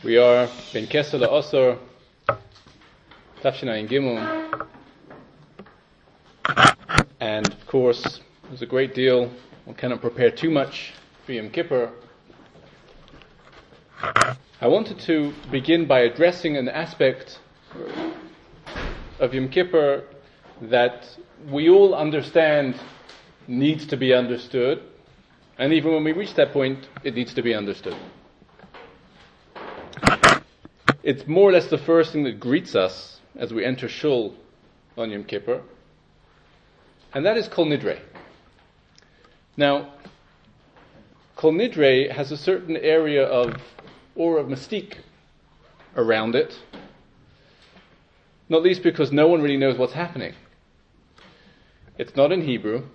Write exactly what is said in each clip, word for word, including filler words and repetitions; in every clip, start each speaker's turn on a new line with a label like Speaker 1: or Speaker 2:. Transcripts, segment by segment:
Speaker 1: We are Ben Kesel Osor Tafshinayin Gimel, and of course there's a great deal. One cannot prepare too much for Yom Kippur. I wanted to begin by addressing an aspect of Yom Kippur that we all understand needs to be understood, and even when we reach that point, it needs to be understood. It's more or less the first thing that greets us as we enter Shul on Yom Kippur, and that is Kol Nidre. Now, Kol Nidre has a certain area of aura of mystique around it, not least because no one really knows what's happening. It's not in Hebrew,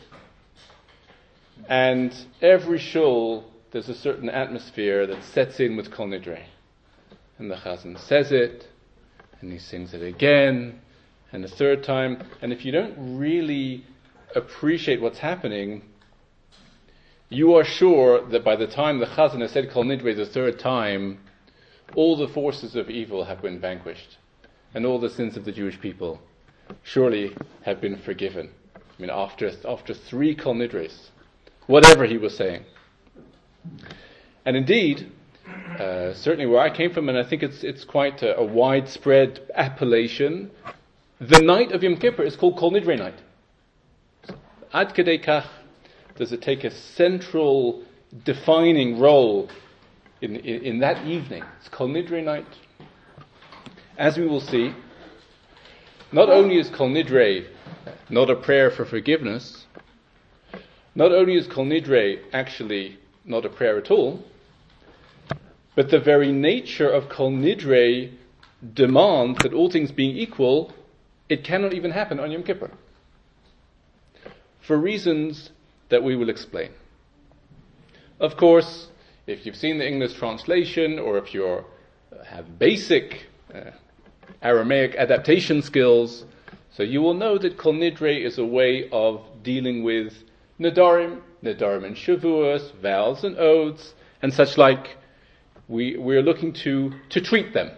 Speaker 1: and every Shul there's a certain atmosphere that sets in with Kol Nidre. And the Chazan says it, and he sings it again, and the third time. And if you don't really appreciate what's happening, you are sure that by the time the Chazan has said Kol Nidre the third time, all the forces of evil have been vanquished, and all the sins of the Jewish people surely have been forgiven. I mean, after after three Kol Nidres, whatever he was saying. And indeed, Uh, certainly where I came from, and I think it's it's quite a, a widespread appellation, the night of Yom Kippur is called Kol Nidre night. Ad kedei kach does it take a central defining role in, in, in that evening. It's Kol Nidre night. As we will see, not only is Kol Nidre not a prayer for forgiveness, not only is Kol Nidre actually not a prayer at all, but the very nature of Kol Nidre demands that all things being equal, it cannot even happen on Yom Kippur. For reasons that we will explain. Of course, if you've seen the English translation, or if you have basic uh, Aramaic adaptation skills, so you will know that Kol Nidre is a way of dealing with Nedarim, Nedarim and Shavuos, vows and oaths, and such like. We, we're looking to, to treat them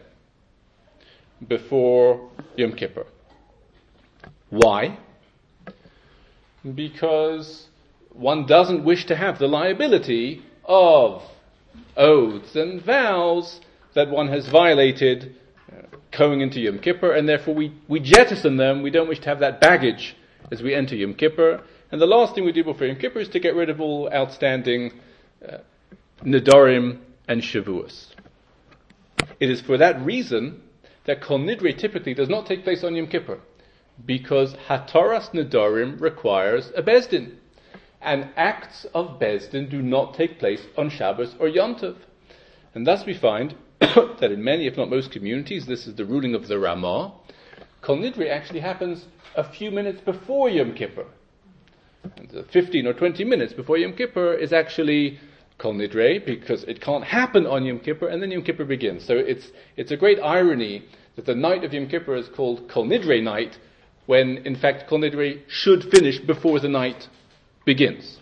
Speaker 1: before Yom Kippur. Why? Because one doesn't wish to have the liability of oaths and vows that one has violated uh, going into Yom Kippur, and therefore we, we jettison them. We don't wish to have that baggage as we enter Yom Kippur. And the last thing we do before Yom Kippur is to get rid of all outstanding uh, Nedarim and Shavuos. It is for that reason that Kol Nidre typically does not take place on Yom Kippur, because Hataras Nedarim requires a Bezdin, and acts of Bezdin do not take place on Shabbos or Yom Tov. And thus we find that in many, if not most communities, this is the ruling of the Ramah, Kol Nidre actually happens a few minutes before Yom Kippur. And fifteen or twenty minutes before Yom Kippur is actually Kol Nidre, because it can't happen on Yom Kippur, and then Yom Kippur begins. So it's it's a great irony that the night of Yom Kippur is called Kol Nidre night, when in fact Kol Nidre should finish before the night begins.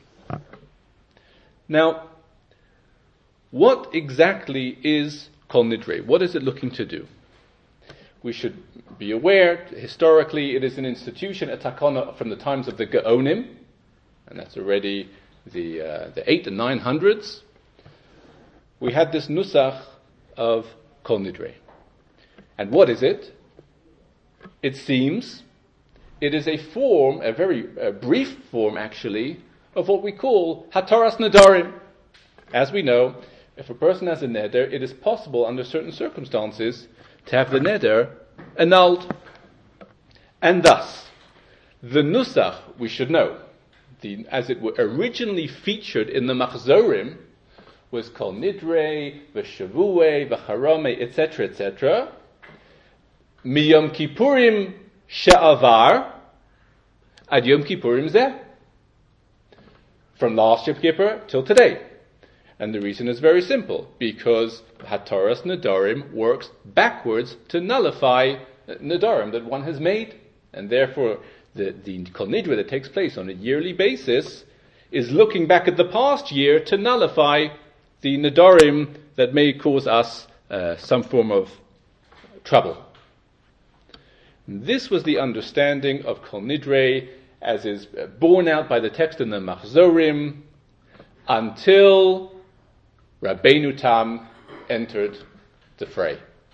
Speaker 1: Now, what exactly is Kol Nidre? What is it looking to do? We should be aware, historically it is an institution, a takana from the times of the Gaonim, and that's already the uh, the eight and nine hundreds. We had this nusach of Kol Nidre. And what is it? It seems it is a form, a very uh, brief form actually, of what we call Hataras Nedarim. As we know, if a person has a neder, it is possible under certain circumstances to have the neder annulled. And thus, the nusach, we should know, The, as it were originally featured in the Machzorim, was Kol Nidre, V'Shavue, V'Charame, et cetera, et cetera. Miyom Kippurim she'avar ad Yom Kippurim zeh. From last Yom Kippur till today. And the reason is very simple, because Hataras Nedarim works backwards to nullify Nedarim that one has made, and therefore the, the Kol Nidre that takes place on a yearly basis is looking back at the past year to nullify the Nedarim that may cause us uh, some form of trouble. This was the understanding of Kol Nidrei, as is borne out by the text in the Machzorim, until Rabbeinu Tam entered the fray.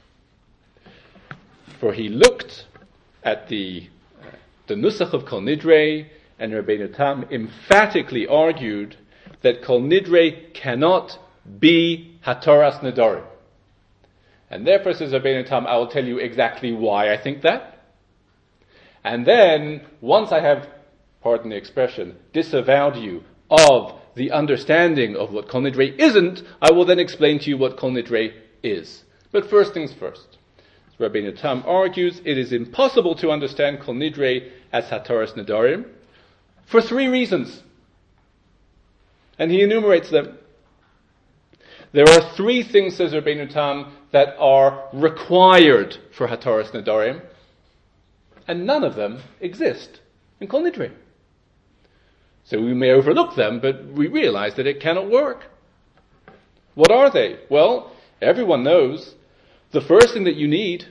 Speaker 1: For he looked at the uh, the Nusach of Kol Nidrei, and Rabbeinu Tam emphatically argued that Kol Nidrei cannot be Hatoras Nedarim. And therefore, says Rabbeinu Tam, I will tell you exactly why I think that. And then, once I have, pardon the expression, disavowed you of the understanding of what Kol Nidrei isn't, I will then explain to you what Kol Nidrei is. But first things first. Rabbeinu Tam argues it is impossible to understand Kol Nidrei as Hatoras Nedarim for three reasons. And he enumerates them. There are three things, says Rabbeinu Tam, that are required for Hatoras Nedarim, and none of them exist in Kol Nidrei. So we may overlook them, but we realize that it cannot work. What are they? Well, everyone knows the first thing that you need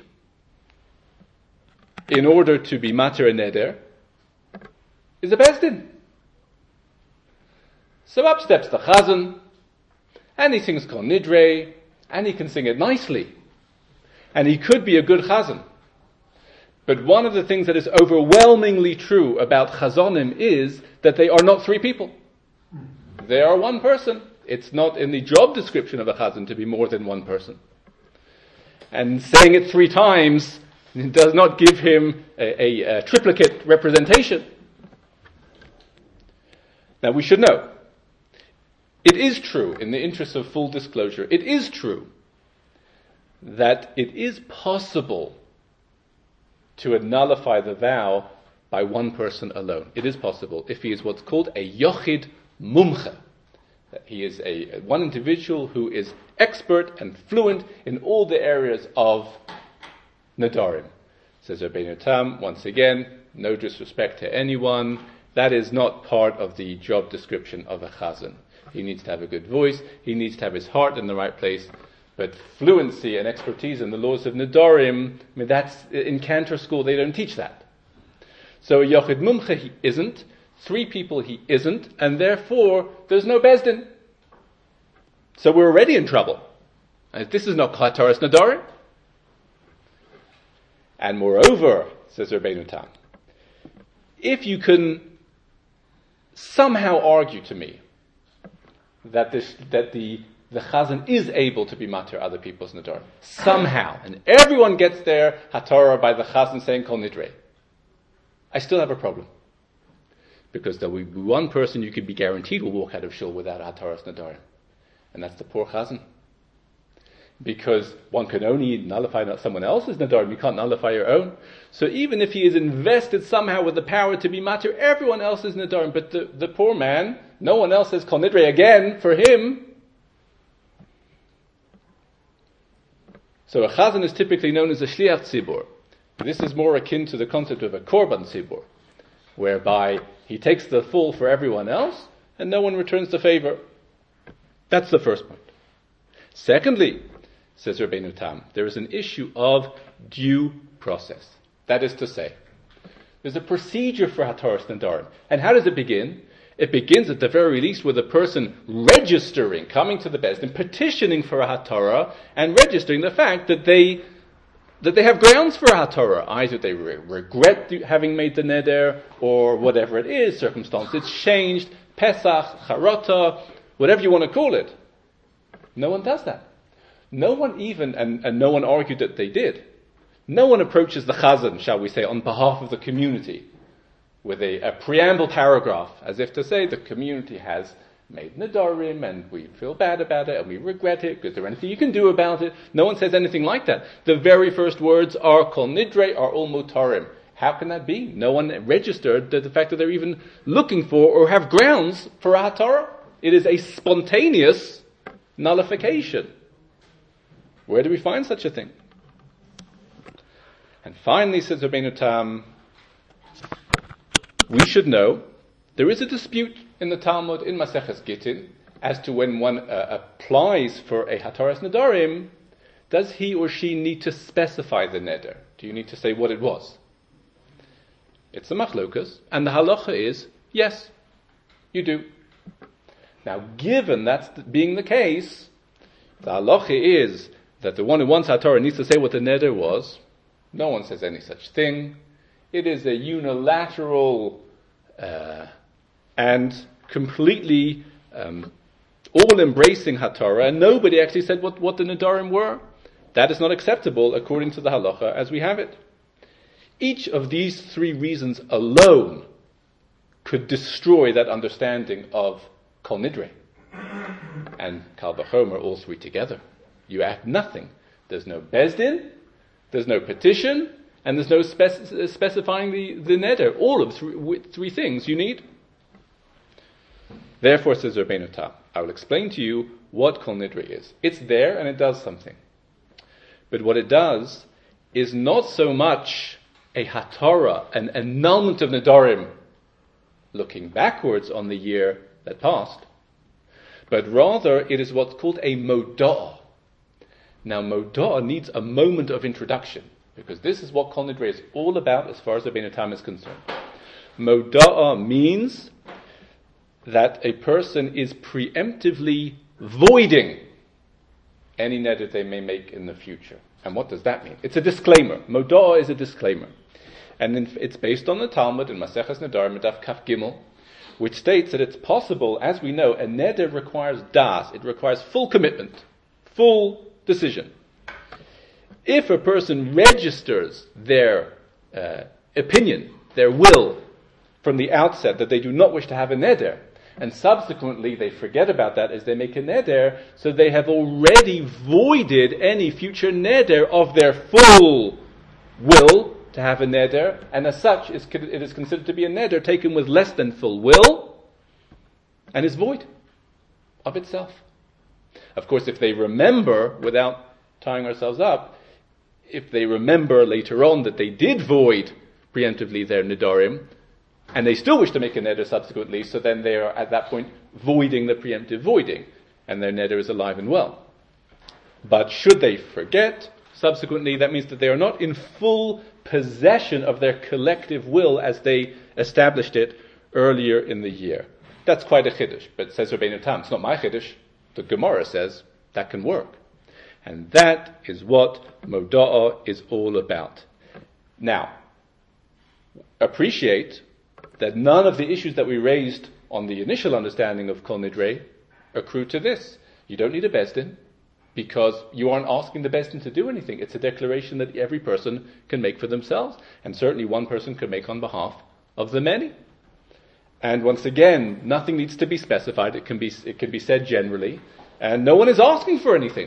Speaker 1: in order to be Mater and Neder is a Beis Din. So up steps the Chazan, and he sings Kol Nidrei, and he can sing it nicely. And he could be a good Chazan. But one of the things that is overwhelmingly true about Chazanim is that they are not three people. They are one person. It's not in the job description of a Chazan to be more than one person. And saying it three times does not give him a, a, a triplicate representation. Now we should know, it is true, in the interest of full disclosure, it is true that it is possible to nullify the vow by one person alone. It is possible if he is what's called a Yochid Mumche. He is a one individual who is expert and fluent in all the areas of Nedarim. Says Rabbeinu Tam, once again, no disrespect to anyone, that is not part of the job description of a Chazan. He needs to have a good voice, he needs to have his heart in the right place, but fluency and expertise in the laws of Nedarim, I mean, that's, in Cantor school they don't teach that. So a Yochid Mumche he isn't, three people he isn't, and therefore there's no Beis Din. So we're already in trouble. And this is not Hataras Nedarim. And moreover, says Rabbeinu Tam, if you can somehow argue to me that this, that the the Chazan is able to be matir other people's Nedarim, somehow, and everyone gets their Hatorah by the Chazan saying Kol Nidrei, I still have a problem. Because there will be one person you could be guaranteed will walk out of Shul without a Hataras Nedarim. And that's the poor Chazan. Because one can only nullify someone else's Nedarim, you can't nullify your own. So even if he is invested somehow with the power to be matir everyone else's Nedarim, but the, the poor man, no one else says Kol Nidrei again for him. So a Chazan is typically known as a Shliach Tzibur. This is more akin to the concept of a Korban Tzibur, whereby he takes the full for everyone else, and no one returns the favor. That's the first point. Secondly, says Rabbeinu Tam, there is an issue of due process. That is to say, there's a procedure for Hataras Nedarim. And how does it begin? It begins at the very least with a person registering, coming to the Beis Din, petitioning for a Hatorah, and registering the fact that they that they have grounds for a Hatorah. Either they re- regret having made the neder, or whatever it is, circumstances changed, Pesach, Charata, whatever you want to call it. No one does that. No one even, and, and no one argued that they did, no one approaches the Chazan, shall we say, on behalf of the community, with a, a preamble paragraph, as if to say the community has made Nedarim and we feel bad about it and we regret it. Is there anything you can do about it? No one says anything like that. The very first words are Kol Nidrei are all mutarim. How can that be? No one registered the, the fact that they're even looking for or have grounds for a Hatorah. It is a spontaneous nullification. Where do we find such a thing? And finally, says Rabbeinu Tam, we should know there is a dispute in the Talmud in Maseches Gittin as to when one uh, applies for a Hataras Nedarim, does he or she need to specify the neder? Do you need to say what it was? It's a machlokas, and the halacha is, yes, you do. Now, given that's being the case, the halacha is that the one who wants HaTorah needs to say what the neder was. No one says any such thing. It is a unilateral uh, and completely um, all-embracing HaTorah, and nobody actually said what, what the nedarim were. That is not acceptable according to the halacha as we have it. Each of these three reasons alone could destroy that understanding of Kol Nidre and Kal Vachomer, all three together. You add nothing. There's no Bezdin, there's no petition, and there's no spec- specifying the, the neder. All of three, three things you need. Therefore, says Rabbeinu Tam, I will explain to you what Kol Nidre is. It's there and it does something. But what it does is not so much a haTorah, an annulment of nedarim, looking backwards on the year that passed, but rather it is what's called a moda'ah. Now, moda'ah needs a moment of introduction, because this is what Kol Nidre is all about as far as Rabbeinu Tam is concerned. Moda'ah means that a person is preemptively voiding any neder they may make in the future. And what does that mean? It's a disclaimer. Moda'ah is a disclaimer. And in, it's based on the Talmud in Maseches Nedarim, Daf Kaf Gimel, which states that it's possible, as we know, a neder requires das, it requires full commitment, full decision. If a person registers their uh, opinion, their will, from the outset that they do not wish to have a neder, and subsequently they forget about that as they make a neder, so they have already voided any future neder of their full will to have a neder, and as such it is considered to be a neder taken with less than full will, and is void of itself. Of course, if they remember, without tying ourselves up, if they remember later on that they did void preemptively their nedarim, and they still wish to make a neder subsequently, so then they are at that point voiding the preemptive voiding, and their neder is alive and well. But should they forget subsequently, that means that they are not in full possession of their collective will as they established it earlier in the year. That's quite a chiddush, but says Rabbeinu Tam, it's not my chiddush. The Gemara says that can work. And that is what Moda'ah is all about. Now, appreciate that none of the issues that we raised on the initial understanding of Kol Nidre accrue to this. You don't need a Bezdin, because you aren't asking the Bezdin to do anything. It's a declaration that every person can make for themselves, and certainly one person can make on behalf of the many. And once again, nothing needs to be specified. It can be, it can be said generally, and no one is asking for anything.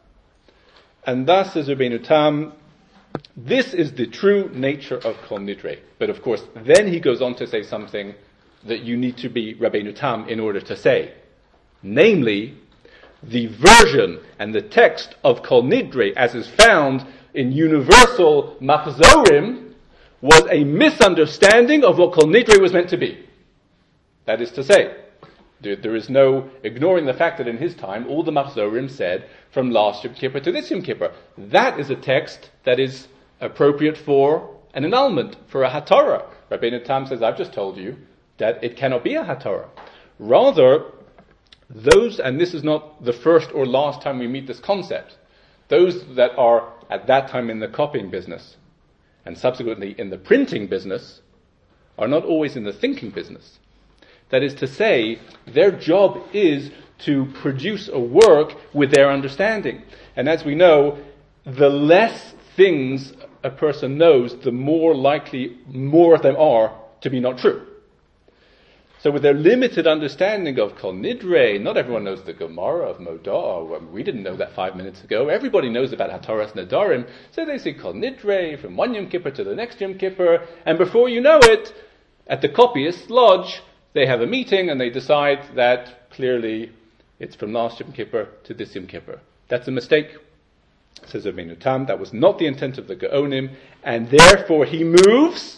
Speaker 1: And thus, says Rabbeinu Tam, this is the true nature of Kol Nidre. But of course, then he goes on to say something that you need to be Rabbeinu Tam in order to say. Namely, the version and the text of Kol Nidre, as is found in universal Machzorim, was a misunderstanding of what Kol Nidre was meant to be. That is to say, there, there is no ignoring the fact that in his time, all the Machzorim said, from last Yom Kippur to this Yom Kippur. That is a text that is appropriate for an annulment, for a haTorah. Rabbeinu Tam says, I've just told you that it cannot be a haTorah. Rather, those, and this is not the first or last time we meet this concept, those that are at that time in the copying business, and subsequently in the printing business, are not always in the thinking business. That is to say, their job is to produce a work with their understanding. And as we know, the less things a person knows, the more likely more of them are to be not true. So with their limited understanding of Kol Nidre, not everyone knows the Gemara of Moda'ah. We didn't know that five minutes ago. Everybody knows about HaTorah's Nedarim. So they say Kol Nidre from one Yom Kippur to the next Yom Kippur. And before you know it, at the copyist's lodge, they have a meeting and they decide that clearly it's from last Yom Kippur to this Yom Kippur. That's a mistake, says Rabbeinu Tam. That was not the intent of the Gaonim, and therefore he moves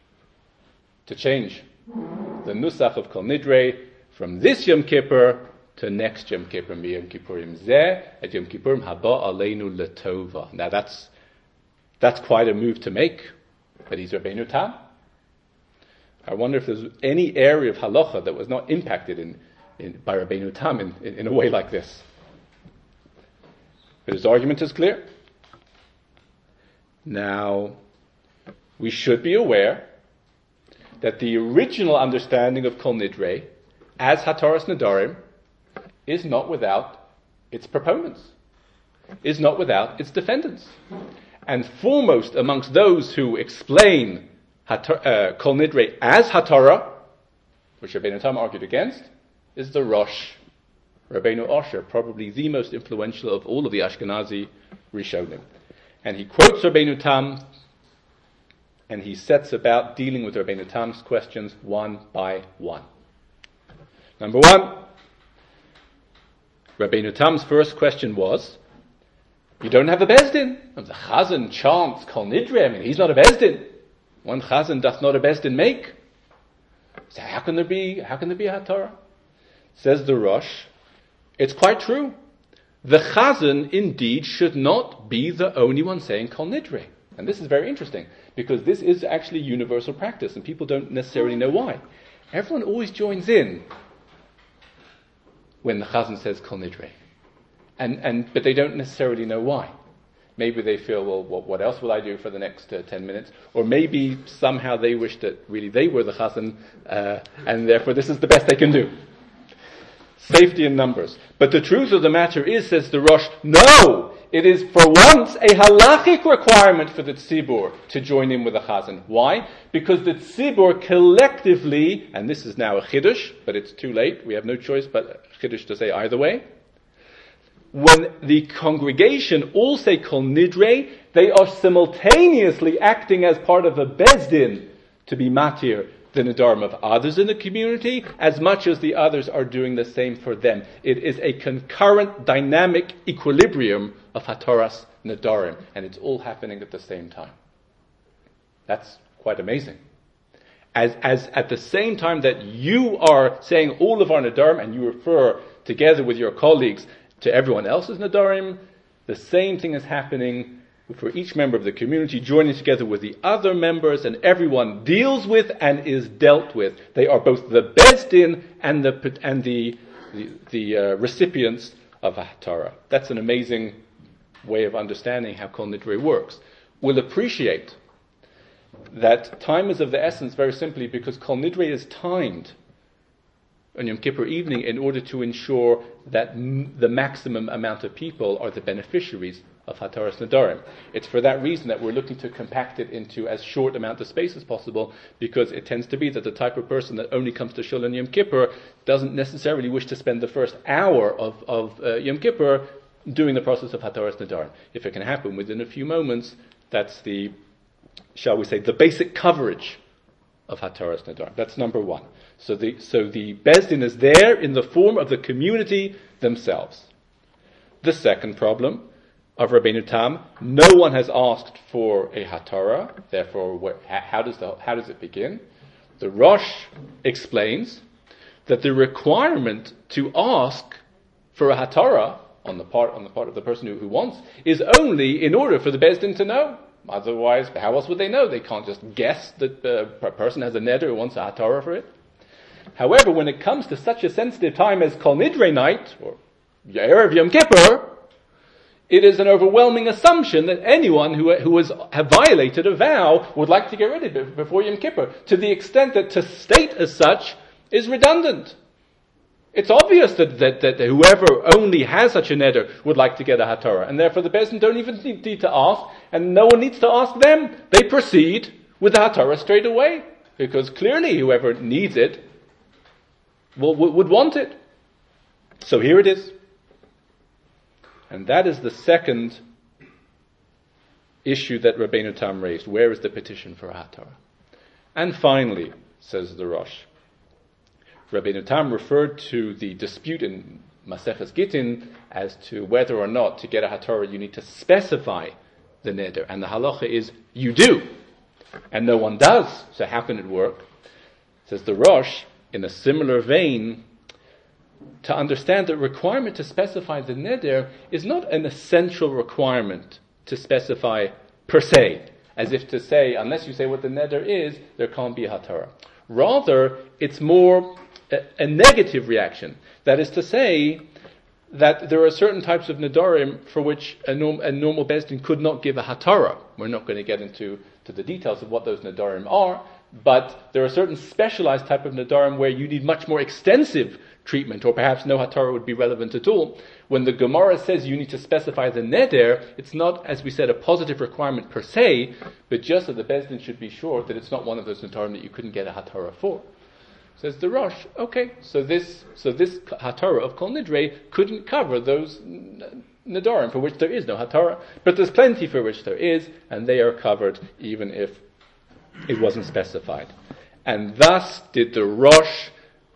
Speaker 1: to change the Nusach of Kol Nidre from this Yom Kippur to next Yom Kippur, Yom Kippurim Zeh, at Yom Kippurim Haba Aleinu Letova. Now that's that's quite a move to make, but he's Rabbeinu Tam. I wonder if there's any area of halacha that was not impacted in, in by Rabbeinu Tam in, in, in a way like this. But his argument is clear. Now, we should be aware that the original understanding of Kol Nidre as Hataras Nedarim is not without its proponents, is not without its defendants. And foremost amongst those who explain Hatar, uh, Kol Nidre as Hatara, which Rabbeinu Tam argued against, is the Rosh, Rabbeinu Osher, probably the most influential of all of the Ashkenazi Rishonim. And he quotes Rabbeinu Tam, and he sets about dealing with Rabbeinu Tam's questions one by one. Number one, Rabbeinu Tam's first question was, you don't have a Bezdin. The Chazan chants Kol Nidre. I mean, he's not a Bezdin. One Chazan doth not a Bezdin make. So how can there be, how can there be a Hatorah? Says the Rosh, it's quite true. The Chazan indeed should not be the only one saying Kol Nidre. And this is very interesting, because this is actually universal practice, and people don't necessarily know why. Everyone always joins in when the Chazan says Kol Nidre. And, and, but they don't necessarily know why. Maybe they feel, well, what, what else will I do for the next uh, ten minutes? Or maybe somehow they wish that really they were the Chazan, uh, and therefore this is the best they can do. Safety in numbers. But the truth of the matter is, says the Rosh, no! It is for once a halachic requirement for the tzibur to join in with the chazan. Why? Because the tzibur collectively, and this is now a chiddush, but it's too late, we have no choice but a chiddush to say either way. When the congregation all say Kol Nidre, they are simultaneously acting as part of a bezdin to be matir, the nedarim of others in the community, as much as the others are doing the same for them. It is a concurrent, dynamic equilibrium of hataras nedarim, and it's all happening at the same time. That's quite amazing. As, as at the same time that you are saying all of our nedarim, and you refer together with your colleagues to everyone else's nedarim, the same thing is happening for each member of the community, joining together with the other members, and everyone deals with and is dealt with. They are both the bezdin and the and the the, the uh, recipients of a hatara. That's an amazing way of understanding how Kol Nidre works. We'll appreciate that time is of the essence very simply because Kol Nidre is timed on Yom Kippur evening in order to ensure that m- the maximum amount of people are the beneficiaries of Hataras Nedarim. It's for that reason that we're looking to compact it into as short amount of space as possible, because it tends to be that the type of person that only comes to Shul on Yom Kippur doesn't necessarily wish to spend the first hour of, of uh, Yom Kippur doing the process of Hataras Nedarim. If it can happen within a few moments, that's the, shall we say, the basic coverage of Hataras Nedarim. That's number one. So the so the Bezdin is there in the form of the community themselves. The second problem of Rabbeinu Tam, no one has asked for a Hatara, therefore where, how does the how does it begin? The Rosh explains that the requirement to ask for a Hatara on the part on the part of the person who, who wants is only in order for the Bezdin to know. Otherwise, how else would they know? They can't just guess that uh, a person has a neder who wants a Hatara for it. However, when it comes to such a sensitive time as Kol Nidre night, or Erev Yom Kippur, it is an overwhelming assumption that anyone who who has have violated a vow would like to get rid of it before Yom Kippur, to the extent that to state as such is redundant. It's obvious that, that, that whoever only has such a neder would like to get a Hatara, and therefore the Bezdin don't even need, need to ask, and no one needs to ask them. They proceed with the Hatara straight away, because clearly whoever needs it will, would want it. So here it is. And that is the second issue that Rabbeinu Tam raised. Where is the petition for a Hatara? And finally, says the Rosh, Rabbeinu Tam referred to the dispute in Maseches Gittin as to whether or not to get a Hatara you need to specify the neder. And the halacha is, you do. And no one does. So how can it work? Says the Rosh, in a similar vein, to understand that requirement to specify the neder is not an essential requirement to specify per se, as if to say, unless you say what the neder is, there can't be a hatara. Rather, it's more a, a negative reaction. That is to say, that there are certain types of nedarim for which a, norm, a normal Beis Din could not give a hatara. We're not going to get into to the details of what those nedarim are, but there are certain specialized type of nedarim where you need much more extensive treatment, or perhaps no hatara would be relevant at all. When the Gemara says you need to specify the neder, it's not, as we said, a positive requirement per se, but just that the Beis Din should be sure that it's not one of those nedarim that you couldn't get a hatara for. Says the Rosh, okay, so this so this hatara of Kol Nidre couldn't cover those nedarim for which there is no hatara, but there's plenty for which there is, and they are covered even if it wasn't specified. And thus did the Rosh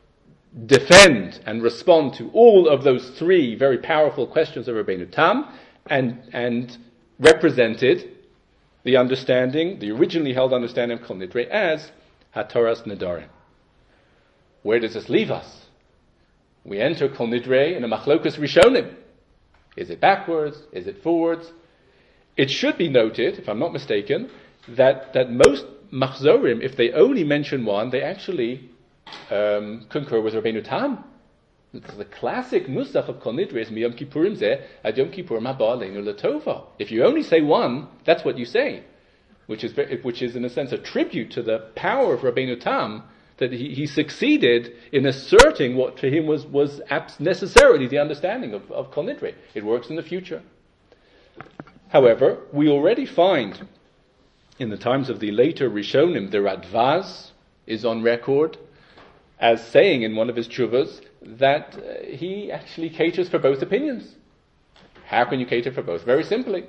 Speaker 1: defend and respond to all of those three very powerful questions of Rabbeinu Tam, and and represented the understanding, the originally held understanding of Kol Nidre as hataras nedarim. Where does this leave us? We enter Kol Nidre in a machlokas rishonim. Is it backwards? Is it forwards? It should be noted, if I'm not mistaken, that, that most machzorim, if they only mention one, they actually um, concur with Rabbeinu Tam. It's the classic nusach of Kol Nidre is miyom kippurim zeh ad yom kippurim haba aleinu latova. If you only say one, that's what you say, which is which is in a sense a tribute to the power of Rabbeinu Tam, that he, he succeeded in asserting what to him was, was necessarily the understanding of, of Kol Nidre. It works in the future. However, we already find in the times of the later Rishonim, the Radvaz is on record as saying in one of his tshuvas that uh, he actually caters for both opinions. How can you cater for both? Very simply.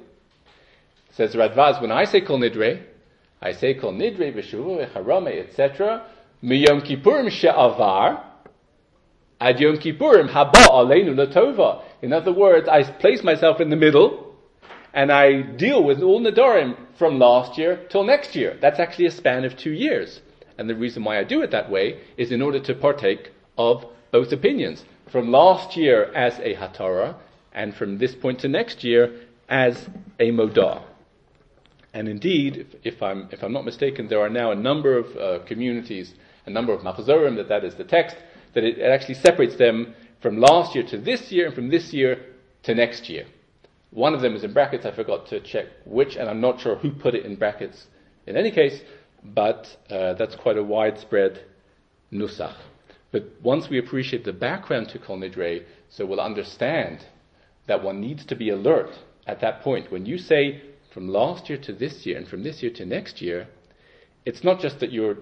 Speaker 1: Says Radvaz, when I say Kol Nidre, I say Kol Nidre, v'shuvu, v'charame, et cetera, Miyom Kippurim she'avar ad Yom Kippurim haba aleinu latova. In other words, I place myself in the middle and I deal with all nedarim from last year till next year. That's actually a span of two years. And the reason why I do it that way is in order to partake of both opinions. From last year as a hatara, and from this point to next year as a modah. And indeed, if, if I'm if I'm not mistaken, there are now a number of uh, communities, a number of machzorim, that that is the text, that it, it actually separates them from last year to this year, and from this year to next year. One of them is in brackets. I forgot to check which, and I'm not sure who put it in brackets in any case, but uh, that's quite a widespread nusach. But once we appreciate the background to Kol Nidre, so we'll understand that one needs to be alert at that point. When you say from last year to this year and from this year to next year, it's not just that you're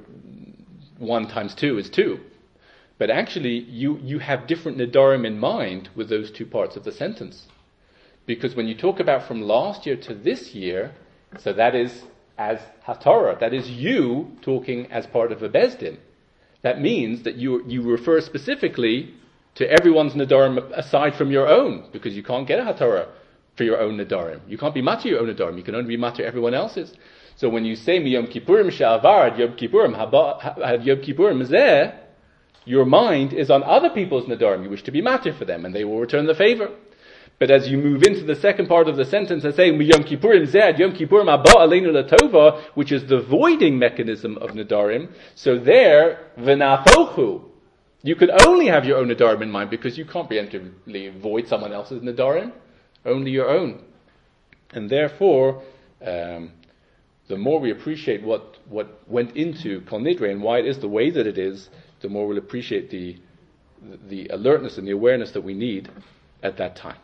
Speaker 1: one times two is two, but actually you, you have different nedarim in mind with those two parts of the sentence. Because when you talk about from last year to this year, so that is as hatara, that is you talking as part of a Beis Din. That means that you you refer specifically to everyone's nedarim aside from your own, because you can't get a hatara for your own nedarim. You can't be matir your own nedarim. You can only be matir everyone else's. So when you say miyom kippurim she'avar ad yom kippurim haba ad yom kippurim zeh, your mind is on other people's nedarim. You wish to be matir for them, and they will return the favor. But as you move into the second part of the sentence and say miyom kippurim zeh ad yom kippurim haba aleinu latova, which is the voiding mechanism of nedarim, so there v'nafochu, you can only have your own nedarim in mind, because you can't preemptively void someone else's nedarim. Only your own. And therefore, um, the more we appreciate what, what went into Kol Nidre and why it is the way that it is, the more we'll appreciate the, the alertness and the awareness that we need at that time.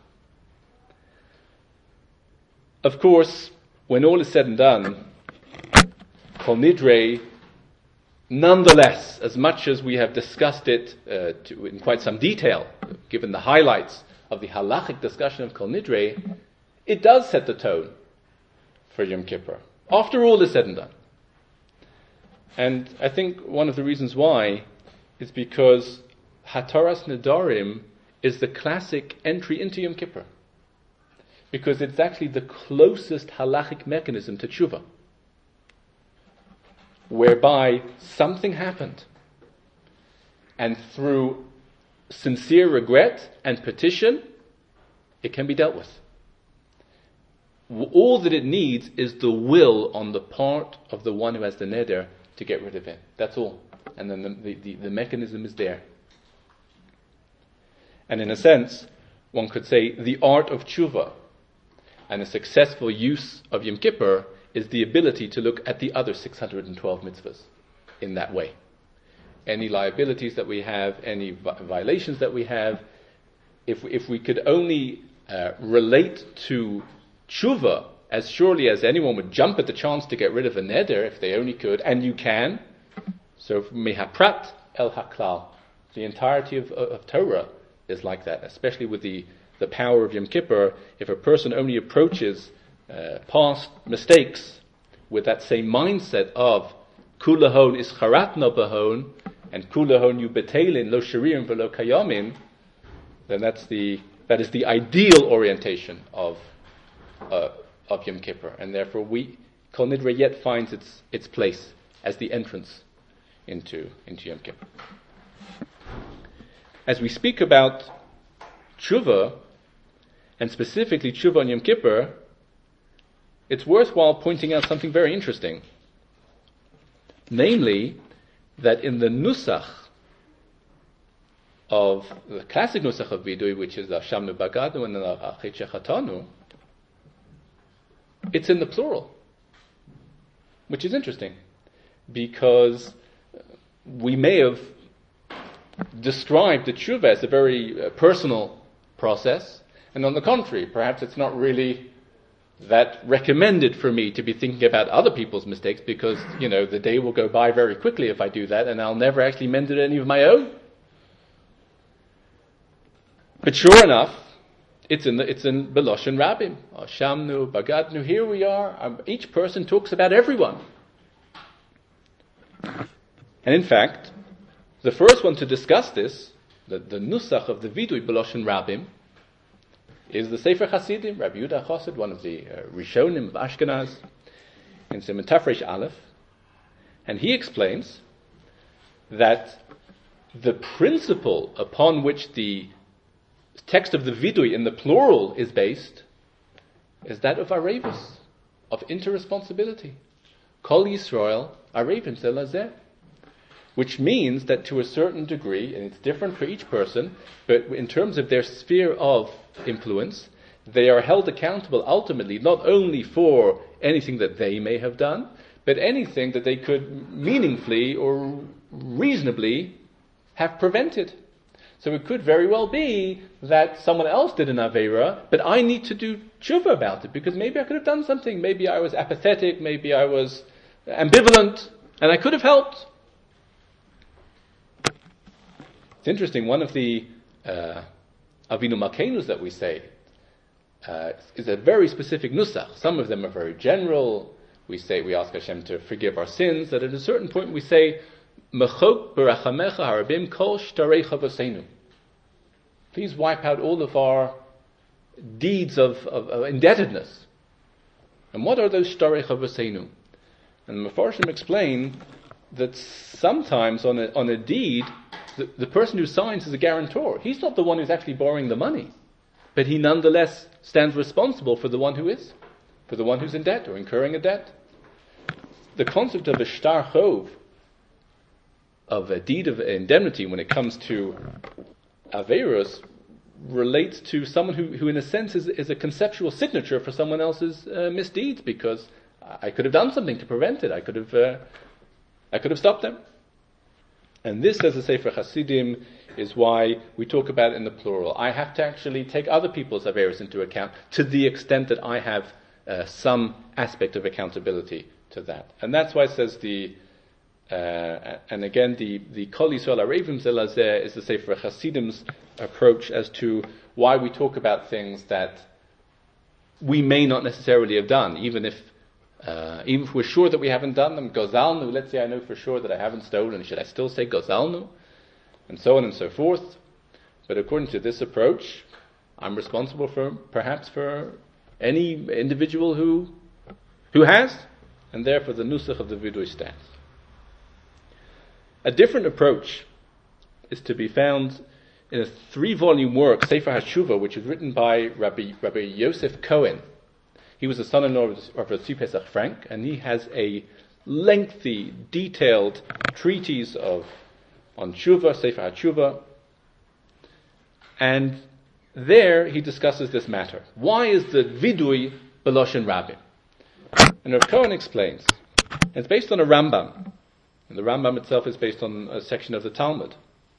Speaker 1: Of course, when all is said and done, Kol Nidre, nonetheless, as much as we have discussed it uh, to, in quite some detail, given the highlights of the halachic discussion of Kol Nidre, it does set the tone for Yom Kippur, after all is said and done. And I think one of the reasons why is because Hataras Nedarim is the classic entry into Yom Kippur, because it's actually the closest halachic mechanism to tshuva, whereby something happened, and through sincere regret and petition, it can be dealt with. All that it needs is the will on the part of the one who has the neder to get rid of it. That's all. And then the, the, the, the mechanism is there. And in a sense, one could say the art of tshuva and a successful use of Yom Kippur is the ability to look at the other six hundred twelve mitzvahs in that way. Any liabilities that we have, any vi- violations that we have, if, if we could only uh, relate to tshuva as surely as anyone would jump at the chance to get rid of a neder if they only could, and you can. So mehaprat el haklal, the entirety of, of, of Torah is like that, especially with the, the power of Yom Kippur. If a person only approaches uh, past mistakes with that same mindset of kulahon is charatna bahon and kulahon yu betelin lo sharirim velo kayamin, then that's the that is the ideal orientation of uh, of Yom Kippur, and therefore we Kol Nidre yet finds its its place as the entrance into into Yom Kippur. As we speak about tshuva, and specifically tshuva on Yom Kippur, it's worthwhile pointing out something very interesting. Namely, that in the nusach of the classic nusach of Vidui, which is the Shamnu Bagadnu and the Achet Shechatanu, it's in the plural, which is interesting, because we may have described the tshuva as a very uh, personal process, and on the contrary, perhaps it's not really that recommended for me to be thinking about other people's mistakes, because, you know, the day will go by very quickly if I do that, and I'll never actually mend any of my own. But sure enough, it's in the, it's in Beloshen Rabbim, Shamnu, Bagadnu. Here we are. Um, each person talks about everyone, and in fact, the first one to discuss this, the, the nusach of the Vidui Beloshen Rabbim, is the Sefer Hasidim, Rabbi Yehuda Chassid, one of the uh, Rishonim of Ashkenaz, in Siman Tafresh Aleph, and he explains that the principle upon which the text of the Vidui in the plural is based is that of Arevus, of interresponsibility. Kol Yisrael Arevim Zelazeh. Which means that to a certain degree, and it's different for each person, but in terms of their sphere of influence, they are held accountable ultimately not only for anything that they may have done, but anything that they could meaningfully or reasonably have prevented. So it could very well be that someone else did an Aveira, but I need to do tshuva about it, because maybe I could have done something. Maybe I was apathetic, maybe I was ambivalent, and I could have helped. It's interesting, one of the uh, Avinu Malkeinus that we say uh, is a very specific nusach. Some of them are very general. We say, we ask Hashem to forgive our sins, that at a certain point we say, Mechok b'rachamecha harabim kol shtarecha v'seinu. Please wipe out all of our deeds of, of, of indebtedness. And what are those shtarecha v'seinu? And the Mefarshim explain that sometimes on a, on a deed, The, the person who signs is a guarantor. He's not the one who's actually borrowing the money, but he nonetheless stands responsible for the one who is, for the one who's in debt or incurring a debt. The concept of a shtar chov, of a deed of indemnity when it comes to Averos, relates to someone who, who in a sense is, is a conceptual signature for someone else's uh, misdeeds, because I could have done something to prevent it. I could have, uh, I could have stopped them. And this, as I say, for Hasidim, is why we talk about it in the plural. I have to actually take other people's Averos into account to the extent that I have uh, some aspect of accountability to that. And that's why it says the, uh, and again, the, the Kol Yisrael Arevim Zelazeh is the Sefer Hasidim's approach as to why we talk about things that we may not necessarily have done, even if Uh, even if we're sure that we haven't done them. Gozalnu, let's say I know for sure that I haven't stolen, should I still say Gozalnu? And so on and so forth. But according to this approach, I'm responsible for, perhaps for any individual who who has, and therefore the nusach of the vidui stands. A different approach is to be found in a three-volume work, Sefer HaShuvah, which was written by Rabbi, Rabbi Yosef Cohen. He was the son-in-law of, of Rabbi Pesach Frank, and he has a lengthy, detailed treatise of on Shuvah, Sefer HaShuvah. And there he discusses this matter. Why is the vidui b'loshen rabim? And Rav Cohen explains. And it's based on a Rambam. And the Rambam itself is based on a section of the Talmud.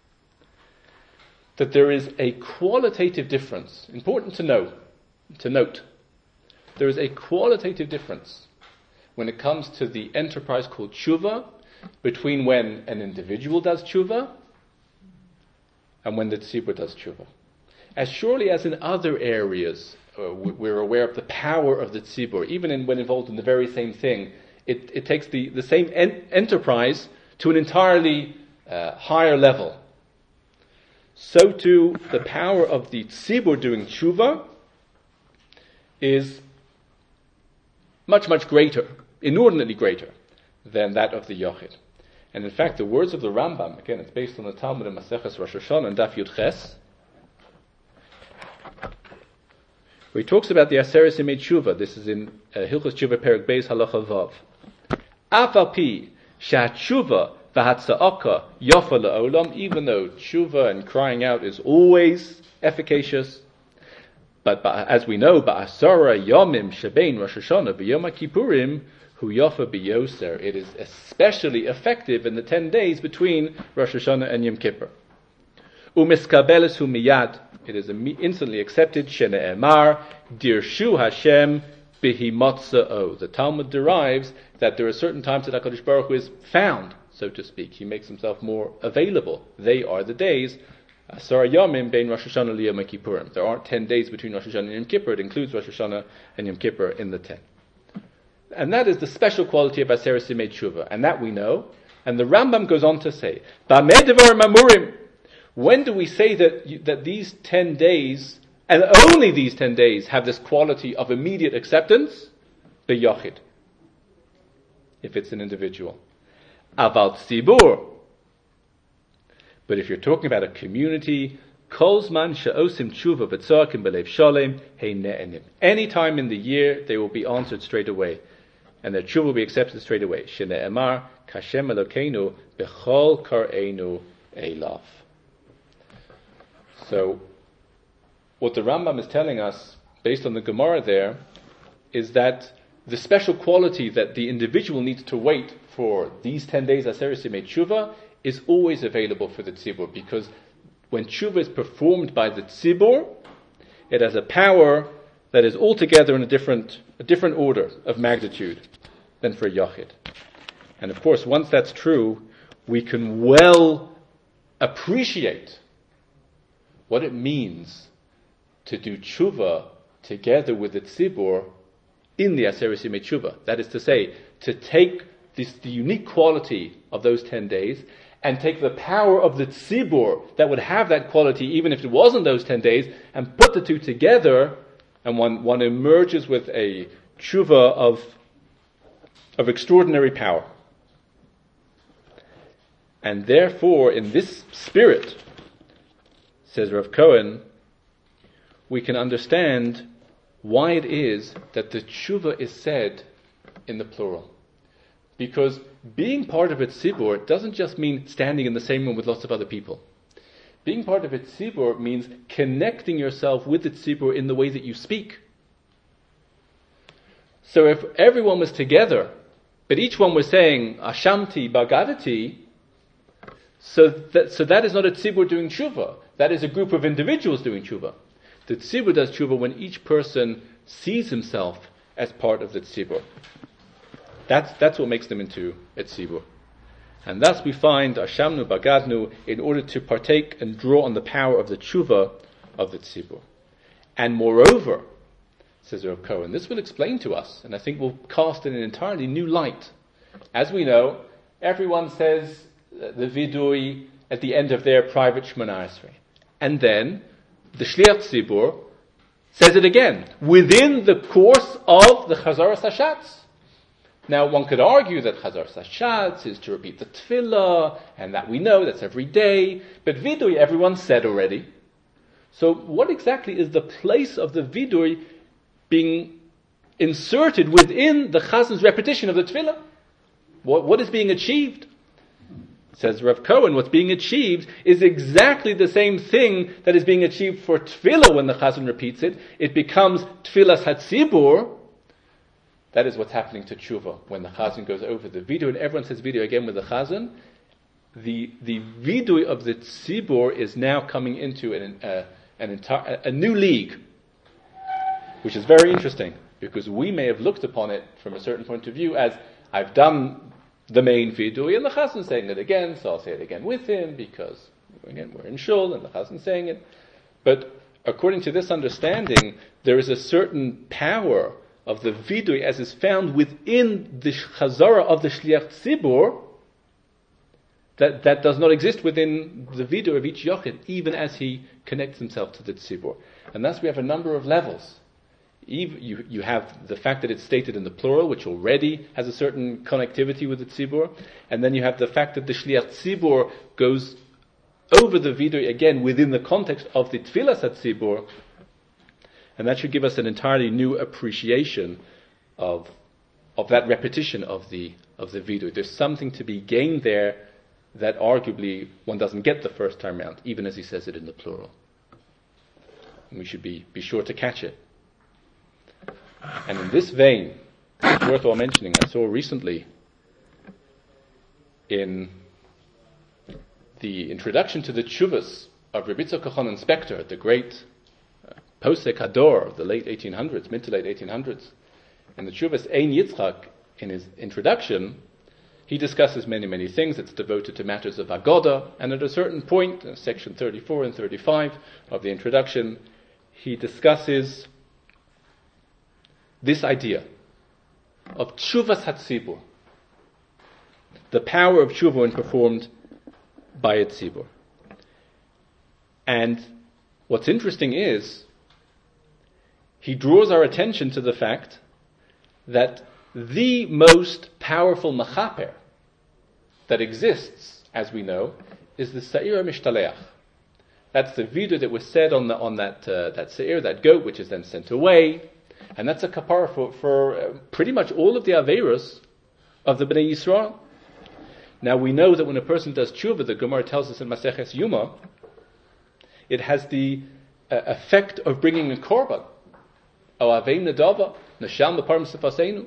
Speaker 1: That there is a qualitative difference, important to know, to note. There is a qualitative difference when it comes to the enterprise called tshuva between when an individual does tshuva and when the tzibur does tshuva. As surely as in other areas, uh, we're aware of the power of the tzibur, even in, when involved in the very same thing, it, it takes the, the same en- enterprise to an entirely uh, higher level. So too, the power of the tzibur doing tshuva is much, much greater, inordinately greater, than that of the yochid. And in fact, the words of the Rambam, again, it's based on the Talmud in Maseches Rosh Hashanah and Daf Yud Ches, where he talks about the Aseres Yemei Tshuva. This is in uh, Hilchos Tshuva Perek Beis Halacha Vav. Af al pi she'atshuva v'hatza'aka yofa la'olam, even though tshuva and crying out is always efficacious, but, but as we know, ba'asara yomim shebein Rosh Hashanah v'yom HaKippurim hu yofa b'yoser, it is especially effective in the ten days between Rosh Hashanah and Yom Kippur. Umiskabeles hu miyad, it is instantly accepted. Shene'emar dirshu Hashem bihimatza'o. The Talmud derives that there are certain times that HaKadosh Baruch Hu is found, so to speak. He makes himself more available. They are the days. Asar Yomim bein Rosh Hashanah liyom Kippurim. There aren't ten days between Rosh Hashanah and Yom Kippur. It includes Rosh Hashanah and Yom Kippur in the ten. And that is the special quality of Aseres Yemei Tshuva, and that we know. And the Rambam goes on to say, Ba'meh devar mamurim. When do we say that you, that these ten days, and only these ten days, have this quality of immediate acceptance? B'yochid, if it's an individual. Aval tzibur. But if you're talking about a community, kol zman she'osim tshuva v'tzoakim b'lev sholem hey ne'enim. Any time in the year, they will be answered straight away, and their tshuva will be accepted straight away. Shene'emar kashem elokeinu b'chol kar'enu elav. So, what the Rambam is telling us, based on the Gemara there, is that the special quality that the individual needs to wait for these ten days Aseres Yemei Tshuva is always available for the tzibur, because when tshuva is performed by the tzibur, it has a power that is altogether in a different a different order of magnitude than for a yachid. And of course, once that's true, we can well appreciate what it means to do tshuva together with the tzibur in the Aseres Yemei Tshuva. That is to say, to take this, the unique quality of those ten days and take the power of the tzibur that would have that quality even if it wasn't those ten days, and put the two together, and one, one emerges with a tshuva of, of extraordinary power. And therefore, in this spirit, says Rav Cohen, we can understand why it is that the tshuva is said in the plural. Because being part of a tzibur doesn't just mean standing in the same room with lots of other people. Being part of a tzibur means connecting yourself with the tzibur in the way that you speak. So if everyone was together, but each one was saying, Ashamti Bagadati, so that, so that is not a tzibur doing tshuva. That is a group of individuals doing tshuva. The tzibur does tshuva when each person sees himself as part of the tzibur. That's, that's what makes them into a tzibur. And thus we find Ashamnu Bagadnu in order to partake and draw on the power of the tshuva of the tzibur. And moreover, says Rav Cohen, this will explain to us, and I think will cast in an entirely new light. As we know, everyone says the vidui at the end of their private Shemona Esrei. And then the Shliach Tzibur says it again, within the course of the Chazaras Hashatz. Now, one could argue that Chazar Sashatz is to repeat the Tefillah, and that we know that's every day, but Vidui everyone said already. So what exactly is the place of the Vidui being inserted within the Chazan's repetition of the Tefillah? What, what is being achieved? Says Rav Cohen, what's being achieved is exactly the same thing that is being achieved for Tefillah when the Chazan repeats it. It becomes Tefillas Hatzibur. That is what's happening to Tshuva when the Chazan goes over the Vidui, and everyone says Vidui again with the Chazan. The the Vidui of the Tzibur is now coming into an uh, an entire a new league, which is very interesting because we may have looked upon it from a certain point of view as I've done the main Vidui and the Chazan saying it again, so I'll say it again with him because again we're in Shul and the Chazan saying it. But according to this understanding, there is a certain power of the Vidui as is found within the Chazara of the Shliach Tzibur that, that does not exist within the Vidui of each Yochid, even as he connects himself to the Tzibur. And thus we have a number of levels. You, you have the fact that it's stated in the plural, which already has a certain connectivity with the Tzibur, and then you have the fact that the Shliach Tzibur goes over the Vidui again within the context of the Tfilas HaTzibur. And that should give us an entirely new appreciation of of that repetition of the of the Vidui. There's something to be gained there that arguably one doesn't get the first time round, even as he says it in the plural. And we should be, be sure to catch it. And in this vein, it's worthwhile mentioning, I saw recently in the introduction to the Tshuvas of Rabbi Yitzchak Elchanan Spector, the great Posek Hador of the late eighteen hundreds, mid to late eighteen hundreds. In the Tshuvas Ein Yitzchak, in his introduction, he discusses many, many things. It's devoted to matters of Agoda, and at a certain point, in section thirty-four and thirty-five of the introduction, he discusses this idea of Tshuvas HaTzibur, the power of Tshuva when performed by a Tzibur. And what's interesting is he draws our attention to the fact that the most powerful machaper that exists, as we know, is the Sa'ir HaMishtaleach. That's the vidui that was said on the, on that uh, that Sa'ir, that goat, which is then sent away, and that's a kapara for, for uh, pretty much all of the Averos of the Bnei Yisrael. Now we know that when a person does tshuva, the Gemara tells us in Maseches Yuma, it has the uh, effect of bringing a korban. O aveim nadava, nashal meparim sefaseinu.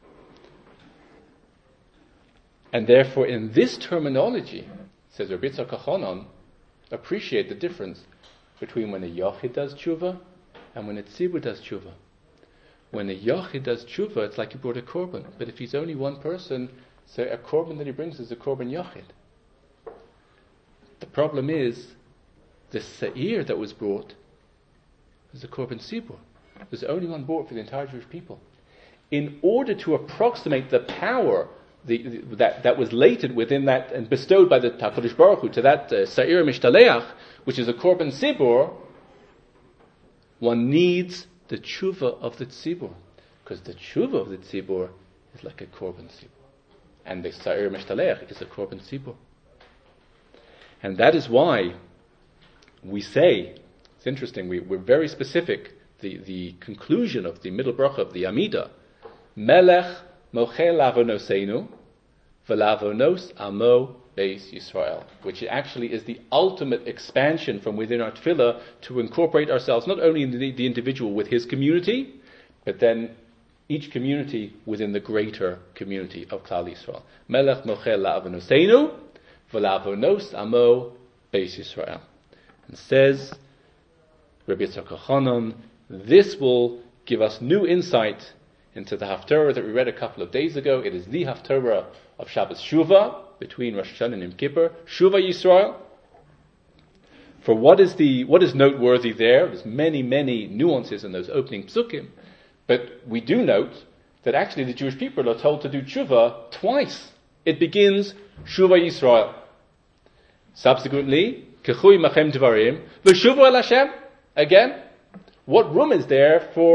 Speaker 1: And therefore, in this terminology, says Rabbi Yitzchak Elchanan, appreciate the difference between when a Yachid does tshuva and when a Tzibur does tshuva. When a Yachid does tshuva, it's like he brought a korban. But if he's only one person, so a korban that he brings is a korban Yachid. The problem is, the Sa'ir that was brought was a korban Tzibur. There's only one brought for the entire Jewish people. In order to approximate the power the, the, that, that was latent within that and bestowed by the HaKadosh Baruch Hu to that uh, Sa'ir Mishtaleach, which is a korban Tzibur, one needs the tshuva of the Tzibur. Because the tshuva of the Tzibur is like a korban Tzibur. And the Sa'ir Mishtaleach is a korban Tzibur. And that is why we say, it's interesting, we, we're very specific, the, the conclusion of the middle bracha of the Amida, Melech mochel avonoseinu v'lavonos amo beis Yisrael, which actually is the ultimate expansion from within our tefillah to incorporate ourselves not only in the, the individual with his community, but then each community within the greater community of Klal Yisrael. Melech mochel avonoseinu v'lavonos amo beis Yisrael. And says Rabbi Yitzchak Elchanan, this will give us new insight into the Haftarah that we read a couple of days ago. It is the Haftarah of Shabbos Shuvah, between Rosh Hashanah and Yom Kippur. Shuvah Yisrael. For what is the what is noteworthy there? There's many, many nuances in those opening psukim. But we do note that actually the Jewish people are told to do Shuvah twice. It begins Shuvah Yisrael. Subsequently, Kechui Machem Dvarim, V'Shuvu El Hashem. Again, what room is there for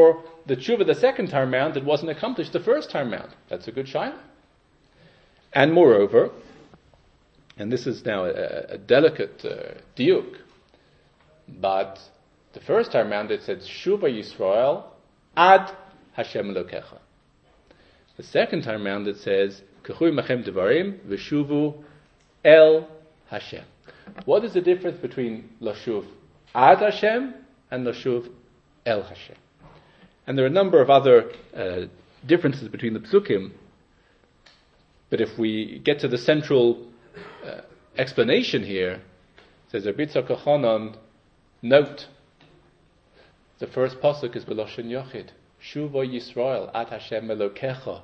Speaker 1: the tshuva the second time round that wasn't accomplished the first time round? That's a good shaila. And moreover, and this is now a, a delicate uh, diuk, but the first time round it said Shuva Yisrael ad Hashem Elokecha. The second time round it says Kechui Machem Devarim v'shuvu el Hashem. What is the difference between Lashuv ad Hashem and Lashuv el Hashem? And there are a number of other uh, differences between the psukim, but if we get to the central uh, explanation here, it says Rabbi Yitzchak Kochanan, note, the first pasuk is B'Lashon Yochid, Shuvo Yisrael ad Hashem Elokecha.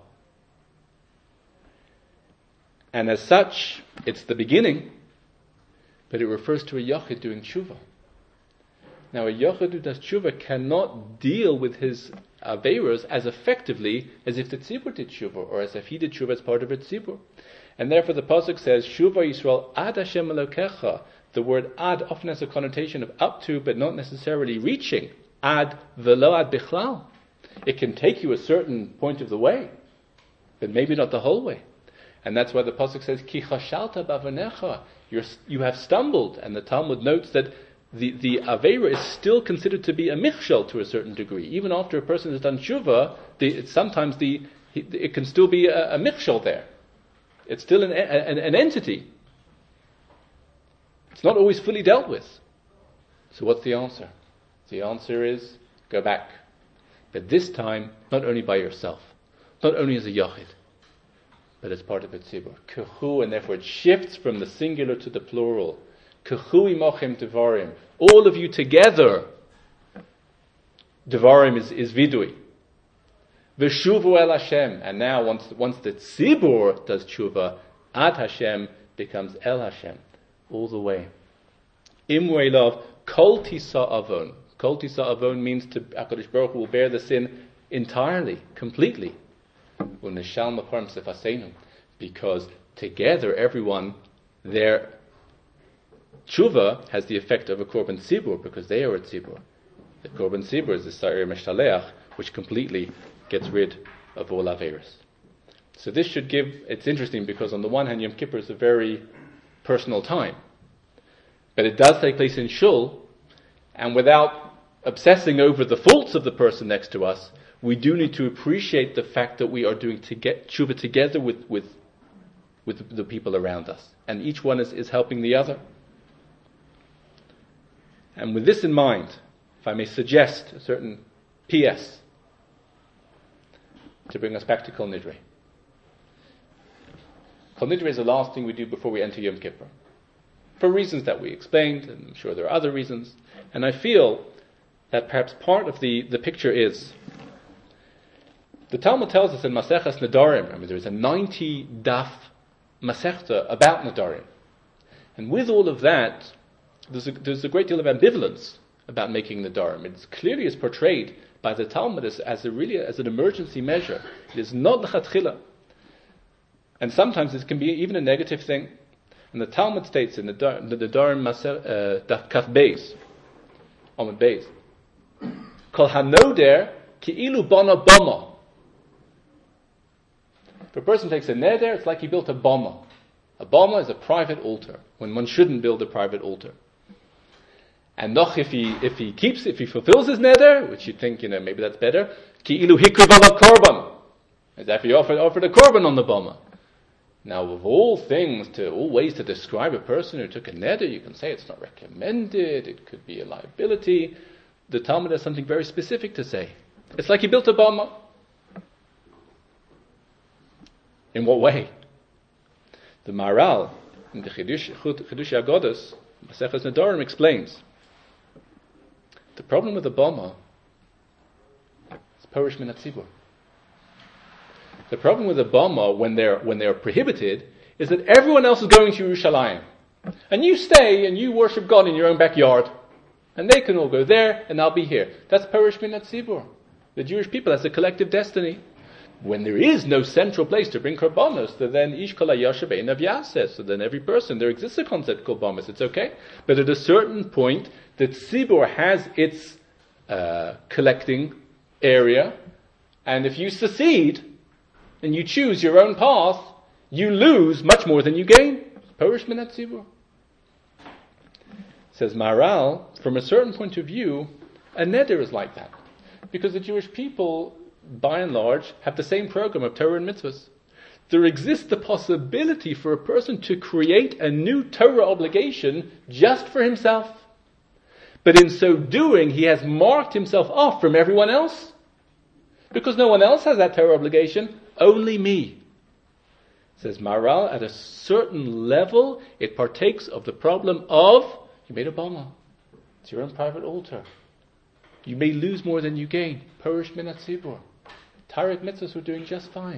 Speaker 1: And as such, it's the beginning, but it refers to a Yochid doing tshuva. Now, a Yochid who does tshuva cannot deal with his Aveiros as effectively as if the tzibur did tshuva, or as if he did tshuva as part of a tzibur. And therefore the pasuk says, Shuva Yisrael ad Hashem Elokecha. The word ad often has a connotation of up to, but not necessarily reaching. Ad velo ad bichlal. It can take you a certain point of the way, but maybe not the whole way. And that's why the pasuk says, Ki chashalta bavanecha. You're, you have stumbled. And the Talmud notes that the, the Aveira is still considered to be a michshel to a certain degree. Even after a person has done tshuva, the, sometimes the, it can still be a, a michshel there. It's still an, an, an entity. It's not always fully dealt with. So what's the answer? The answer is, go back. But this time, not only by yourself, not only as a yachid, but as part of a tzibur. Kehu, and therefore it shifts from the singular to the plural. Kehu imochem devarim. All of you together. Devarim is, is vidui. V'shuvu el Hashem. And now once, once the tzibur does tshuva, ad Hashem becomes el Hashem. All the way. Imwei love, kol tisa avon. Kol tisa avon means to HaKadosh Baruch Hu will bear the sin entirely, completely. Because together, everyone, their tshuva has the effect of a korban tzibur, because they are a tzibur. The korban tzibur is the sa'ir meshtaleach, which completely gets rid of all averis. So this should give, it's interesting because on the one hand, Yom Kippur is a very personal time. But it does take place in shul, and without obsessing over the faults of the person next to us, we do need to appreciate the fact that we are doing to get tshuva together with, with, with the people around us. And each one is, is helping the other. And with this in mind, if I may suggest a certain P S to bring us back to Kol Nidre. Kol Nidre is the last thing we do before we enter Yom Kippur. For reasons that we explained, and I'm sure there are other reasons. And I feel that perhaps part of the, the picture is, the Talmud tells us in Maseches Nedarim, I mean, there's a ninety daf Masechta about Nedarim. And with all of that, there's a, there's a great deal of ambivalence about making Nedarim. It's clearly is portrayed by the Talmud as, as a really as an emergency measure. It is not l'chatchila. And sometimes this can be even a negative thing. And the Talmud states in the Nedarim Maser Daf Kaf Beis, Amud Beis, Kol hanoder ki'ilu bona bama. If a person takes a neder, it's like he built a bama. A bama is a private altar, when one shouldn't build a private altar. And noch if he if he keeps if he fulfills his neder, which you think, you know, maybe that's better, ki'ilu hikriv ala korban, as if he offered offered a korban on the bama. Now, of all things, to all ways to describe a person who took a neder, you can say it's not recommended, it could be a liability. The Talmud has something very specific to say. It's like he built a bama. In what way? The Maharal, in the Chidush Agodas, Maseches Nedarim, explains the problem with the bama is Parish Min HaTzibur. The problem with the bama, when they're when they're prohibited, is that everyone else is going to Yerushalayim, and you stay and you worship God in your own backyard, and they can all go there, and I'll be here. That's Parish Min HaTzibur. The Jewish people has a collective destiny. When there is no central place to bring korbanos, so then ish kol hayashav einav yaseh. So then every person, there exists a concept called korbanos. It's okay, but at a certain point, the tzibur has its uh, collecting area, and if you secede and you choose your own path, you lose much more than you gain. Perish min hatzibur. Says Maharal, from a certain point of view, a neder is like that. Because the Jewish people, by and large, have the same program of Torah and mitzvahs. There exists the possibility for a person to create a new Torah obligation just for himself. But in so doing, he has marked himself off from everyone else. Because no one else has that Torah obligation, only me. Says Maharal, at a certain level, it partakes of the problem of, you made a bama. It's your own private altar. You may lose more than you gain. Perish min hatzibur. Tarek mitzvahs were doing just fine.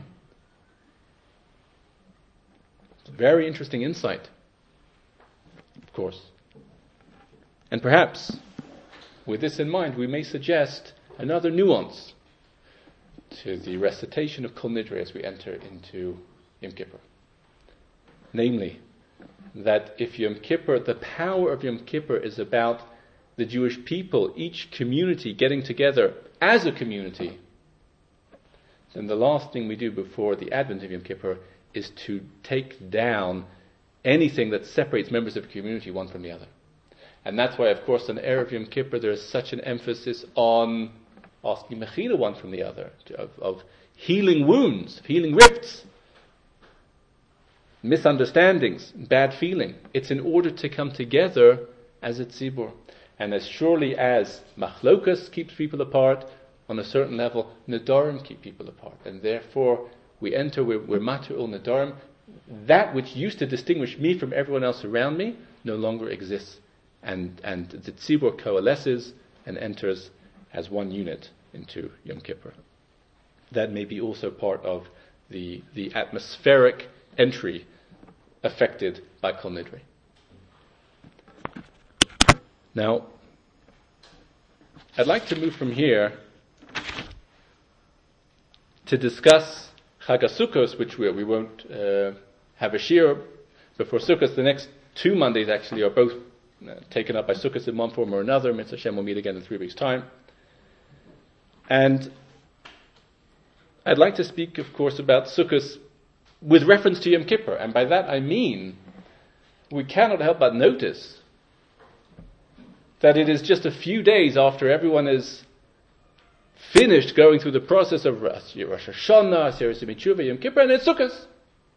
Speaker 1: It's a very interesting insight, of course. And perhaps, with this in mind, we may suggest another nuance to the recitation of Kol Nidre as we enter into Yom Kippur. Namely, that if Yom Kippur, the power of Yom Kippur is about the Jewish people, each community getting together as a community, then the last thing we do before the advent of Yom Kippur is to take down anything that separates members of a community one from the other. And that's why, of course, on Erev Yom Kippur there is such an emphasis on asking mechila one from the other, of, of healing wounds, healing rifts, misunderstandings, bad feeling. It's in order to come together as a tzibur. And as surely as machlokas keeps people apart, on a certain level, nedarim keep people apart. And therefore, we enter, we're, we're matur ul nedarim. That which used to distinguish me from everyone else around me no longer exists. And, and the tzibur coalesces and enters as one unit into Yom Kippur. That may be also part of the, the atmospheric entry affected by Kol Nidre. Now, I'd like to move from here to discuss Chag HaSukkos, which we, we won't uh, have a shiur before Sukkos. The next two Mondays actually are both uh, taken up by Sukkos in one form or another. Mitzvah Hashem will meet again in three weeks' time. And I'd like to speak, of course, about Sukkos with reference to Yom Kippur. And by that I mean, we cannot help but notice that it is just a few days after everyone is finished going through the process of Rosh Hashanah, Aseret Tshuva, Yom Kippur, and it's Sukkos.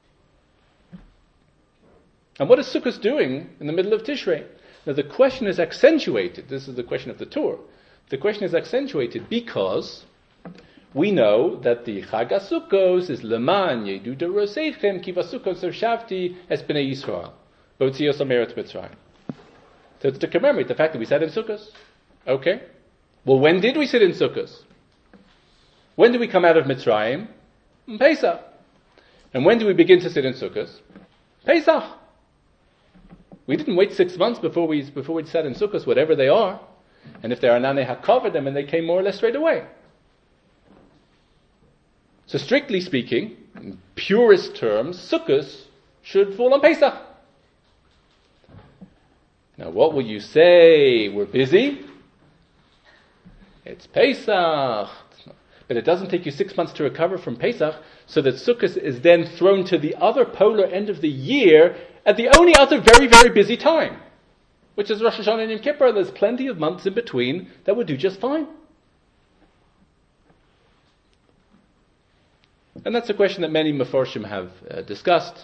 Speaker 1: And what is Sukkos doing in the middle of Tishrei? Now the question is accentuated. This is the question of the Torah. The question is accentuated because we know that the Chag HaSukkos is Leman Yedu Doroseichem Ki Vasukos Shavti Es Bnei Yisrael Botzios Ameret Mitzrayim. So it's to commemorate the fact that we sat in Sukkos. Okay. Well, when did we sit in Sukkos? When did we come out of Mitzrayim? Pesach. And when do we begin to sit in Sukkos? Pesach. We didn't wait six months before we before we sat in Sukkos, whatever they are. And if they are Nanei HaKavod, them, and they came more or less straight away. So strictly speaking, in purest terms, Sukkos should fall on Pesach. Now what will you say? We're busy. It's Pesach. But it doesn't take you six months to recover from Pesach, so that Sukkot is then thrown to the other polar end of the year at the only other very, very busy time, which is Rosh Hashanah and Yom Kippur. There's plenty of months in between that would do just fine. And that's a question that many Mefarshim have uh, discussed.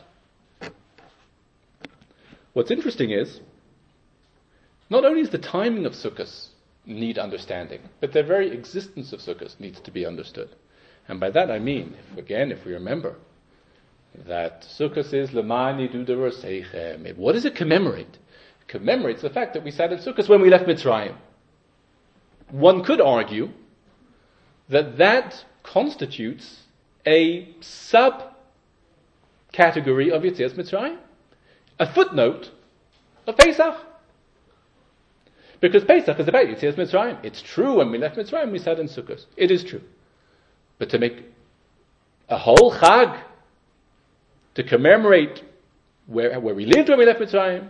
Speaker 1: What's interesting is, not only is the timing of Sukkot need understanding, but the very existence of Sukkot needs to be understood. And by that I mean, if, again, if we remember that Sukkot is Leman Yedu Doroseichem, what does it commemorate? It commemorates the fact that we sat in Sukkot when we left Mitzrayim. One could argue that that constitutes a sub-category of Yetzias Mitzrayim, a footnote of Pesach. Because Pesach is about Yetzias Mitzrayim. It's true, when we left Mitzrayim, we sat in Sukkot. It is true. But to make a whole Chag to commemorate where, where we lived when we left Mitzrayim,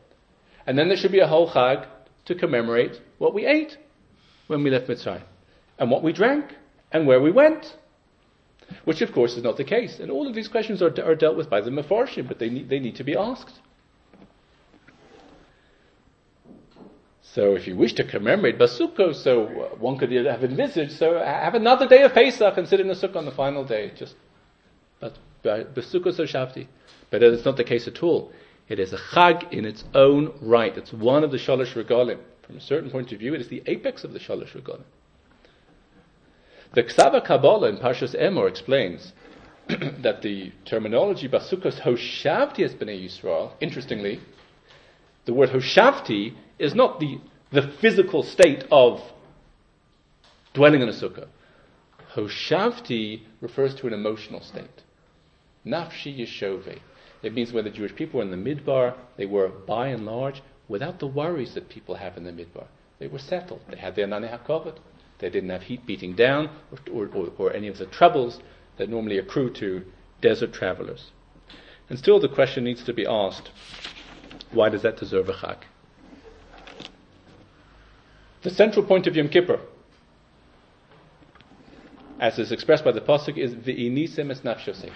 Speaker 1: and then there should be a whole Chag to commemorate what we ate when we left Mitzrayim. and what we drank, and where we went. Which, of course, is not the case. And all of these questions are, are dealt with by the Mefarshim, but they need, they need to be asked. So if you wish to commemorate Basukko, so uh, one could have envisaged, so have another day of Pesach and sit in the sukkah on the final day. Just Basukko so Shavti. But it's not the case at all. It is a chag in its own right. It's one of the Shalosh Regalim. From a certain point of view, it is the apex of the Shalosh Regalim. The Ksava Kabbalah in Parshas Emor explains that the terminology Basukos Hoshavti as Bnei Yisrael, interestingly, the word Hoshavti is not the, the physical state of dwelling in a sukkah. Hoshavti refers to an emotional state. Nafshi Yeshove. It means when the Jewish people were in the Midbar, they were, by and large, without the worries that people have in the Midbar. They were settled. They had their Nane HaKavod. They didn't have heat beating down, or, or, or any of the troubles that normally accrue to desert travelers. And still the question needs to be asked, why does that deserve a chag? The central point of Yom Kippur, as is expressed by the Pasuk, is V'inisim es nafshoseichem.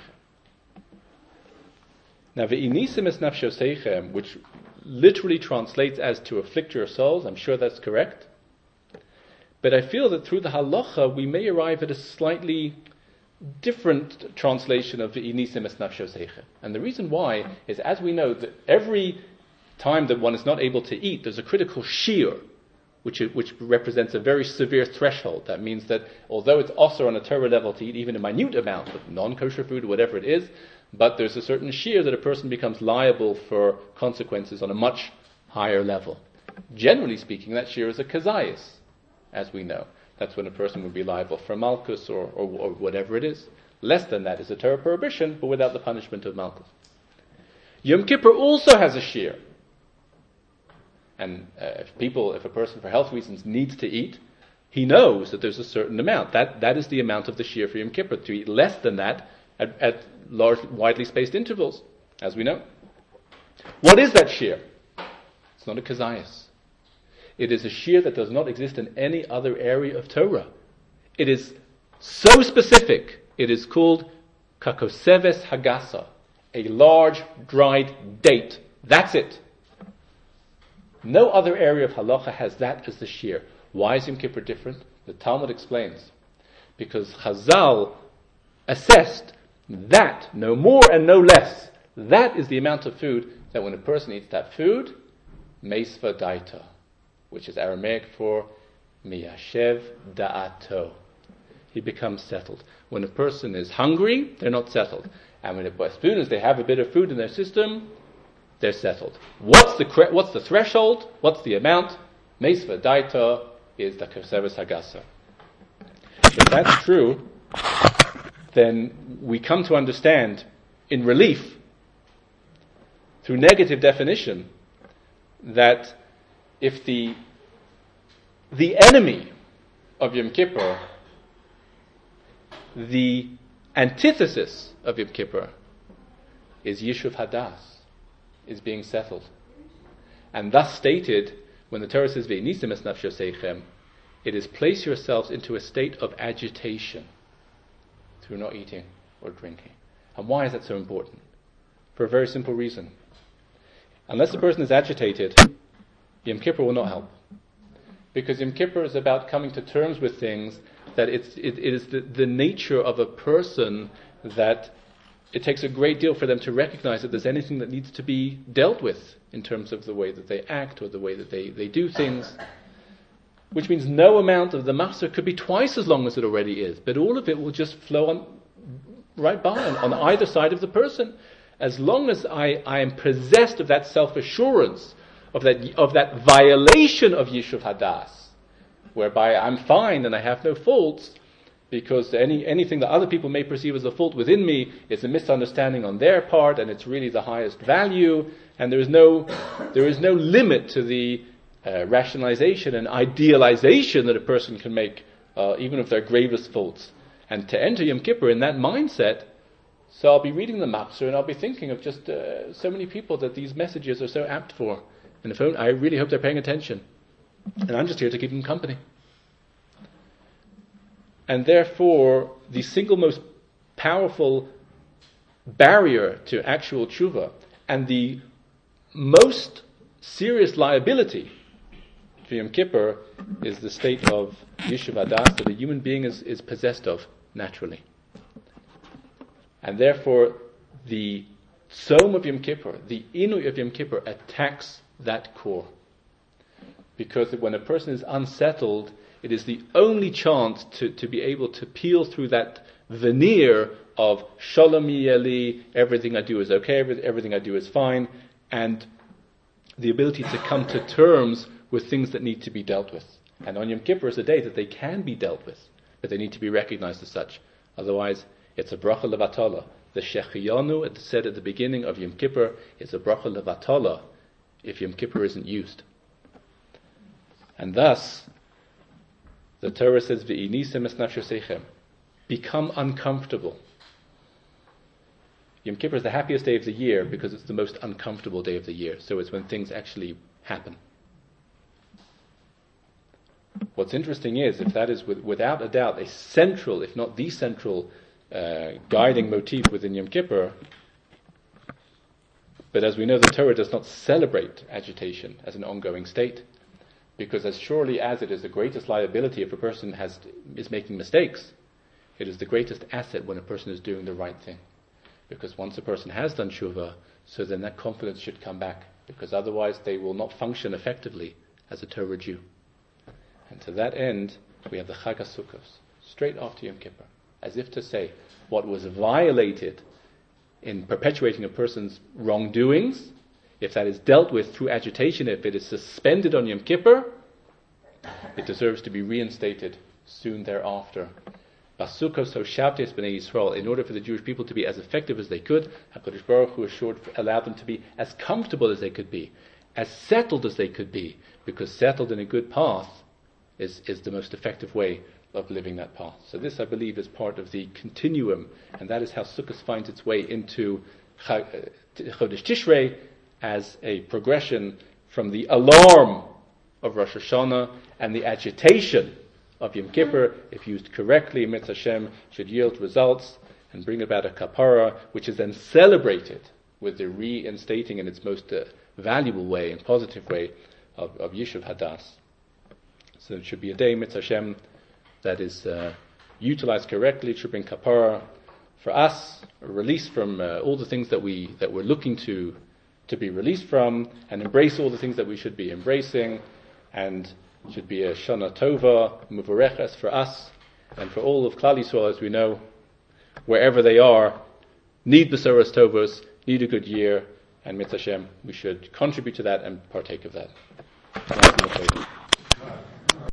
Speaker 1: Now, V'inisim es nafshoseichem, which literally translates as to afflict your souls, I'm sure that's correct. But I feel that through the halacha, we may arrive at a slightly different translation of V'inisim es nafshoseichem. And the reason why is, as we know, that every time that one is not able to eat, there's a critical shear, which which represents a very severe threshold. That means that although it's also on a Torah level to eat even a minute amount of non-kosher food, whatever it is, but there's a certain shear that a person becomes liable for consequences on a much higher level. Generally speaking, that shear is a kazayas, as we know. That's when a person would be liable for malchus or, or, or whatever it is. Less than that is a Torah prohibition, but without the punishment of malchus. Yom Kippur also has a shear. And uh, if people, if a person for health reasons needs to eat, he knows that there's a certain amount. That that is the amount of the shear for Yom Kippur. To eat less than that at, at large, widely spaced intervals, as we know. What is that shear? It's not a kazayas. It is a shear that does not exist in any other area of Torah. It is so specific. It is called kakoseves hagasa, a large dried date. That's it. No other area of halacha has that as the shear. Why is Yom Kippur different? The Talmud explains. Because Chazal assessed that, no more and no less, that is the amount of food that when a person eats that food, meisva daita, which is Aramaic for miyashev da'ato. He becomes settled. When a person is hungry, they're not settled. And when as soon as they have a bit of food in their system, they're settled. What's the what's the threshold? What's the amount? Meisva daita is the kaseves hagasa. If that's true, then we come to understand in relief, through negative definition, that if the the enemy of Yom Kippur, the antithesis of Yom Kippur, is Yishuv Hadas, is being settled. And thus stated, when the Torah says, Ve'inisim es nafshoseichem, it is place yourselves into a state of agitation through not eating or drinking. And why is that so important? For a very simple reason. Unless the person is agitated, Yom Kippur will not help. Because Yom Kippur is about coming to terms with things that it's, it, it is the, the nature of a person that it takes a great deal for them to recognize that there's anything that needs to be dealt with in terms of the way that they act or the way that they, they do things. Which means no amount of the machzor could be twice as long as it already is, but all of it will just flow on right by on, on either side of the person. As long as I, I am possessed of that self-assurance, of that of that violation of Yishuv Hadas, whereby I'm fine and I have no faults, because any anything that other people may perceive as a fault within me is a misunderstanding on their part, and it's really the highest value, and there is no there is no limit to the uh, rationalization and idealization that a person can make, uh, even of their gravest faults. And to enter Yom Kippur in that mindset, so I'll be reading the Machzor and I'll be thinking of just uh, so many people that these messages are so apt for. And if only, I really hope they're paying attention. And I'm just here to keep them company. and therefore the single most powerful barrier to actual tshuva and the most serious liability for Yom Kippur is the state of Yishuv Hadas that a human being is, is possessed of naturally. And therefore the Tzom of Yom Kippur, the Inui of Yom Kippur attacks that core. Because when a person is unsettled, it is the only chance to, to be able to peel through that veneer of Shalom Yeli, everything I do is okay, every, everything I do is fine, and the ability to come to terms with things that need to be dealt with. And on Yom Kippur is a day that they can be dealt with, but they need to be recognized as such. Otherwise, it's a bracha levatala. The Shechiyanu, it said at the beginning of Yom Kippur, is a bracha levatala if Yom Kippur isn't used. And thus, the Torah says, V'inisem es nafshosechem, become uncomfortable. Yom Kippur is the happiest day of the year because it's the most uncomfortable day of the year. So it's when things actually happen. What's interesting is, if that is with, without a doubt a central, if not the central, uh, guiding motif within Yom Kippur, but as we know, the Torah does not celebrate agitation as an ongoing state, because as surely as it is the greatest liability if a person has is making mistakes, it is the greatest asset when a person is doing the right thing. Because once a person has done tshuva, so then that confidence should come back, because otherwise they will not function effectively as a Torah Jew. And to that end, we have the Chag HaSukkos, straight after Yom Kippur, as if to say, what was violated in perpetuating a person's wrongdoings, if that is dealt with through agitation, if it is suspended on Yom Kippur, it deserves to be reinstated soon thereafter. Basukos Hoshavtes B'nai Yisrael, in order for the Jewish people to be as effective as they could, HaKadosh Baruch Hu assured, allowed them to be as comfortable as they could be, as settled as they could be, because settled in a good path is, is the most effective way of living that path. So this, I believe, is part of the continuum, and that is how Sukkot finds its way into Chodesh Tishrei as a progression from the alarm of Rosh Hashanah and the agitation of Yom Kippur, if used correctly, Mitzvah Hashem should yield results and bring about a kapara, which is then celebrated with the reinstating in its most uh, valuable way and positive way of, of Yishuv Hadas. So it should be a day, Mitzvah Hashem, that is uh, utilized correctly. It should bring kapara for us, a release from uh, all the things that we that we're looking to to be released from, and embrace all the things that we should be embracing, and it should be a Shana Tova, Muvareches for us, and for all of Klal Yisrael, as we know, wherever they are, need Besoros Tovos, need a good year, and Mitzvah Hashem, we should contribute to that and partake of that.